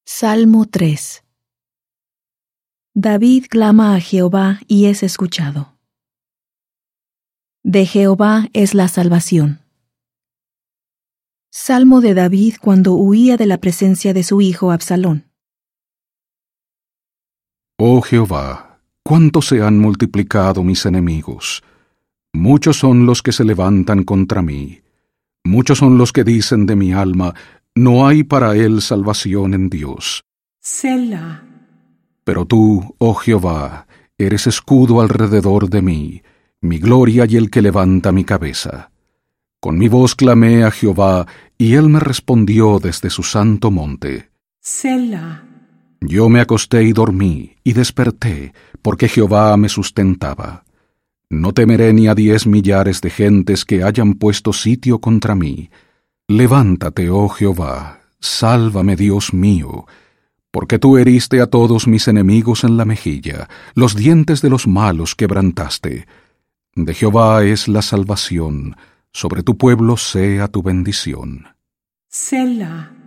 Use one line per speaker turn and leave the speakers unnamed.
Salmo 3. David clama a Jehová y es escuchado. De Jehová es la salvación. Salmo de David cuando huía de la presencia de su hijo Absalón.
Oh Jehová, cuánto se han multiplicado mis enemigos. Muchos son los que se levantan contra mí. Muchos son los que dicen de mi alma, no hay para él salvación en Dios.
Selah.
Pero tú, oh Jehová, eres escudo alrededor de mí, mi gloria y el que levanta mi cabeza. Con mi voz clamé a Jehová, y él me respondió desde su santo monte.
Selah.
Yo me acosté y dormí, y desperté, porque Jehová me sustentaba. No temeré ni a 10 millares de gentes que hayan puesto sitio contra mí. Levántate, oh Jehová, sálvame, Dios mío, porque tú heriste a todos mis enemigos en la mejilla, los dientes de los malos quebrantaste. De Jehová es la salvación, sobre tu pueblo sea tu bendición.
Selah.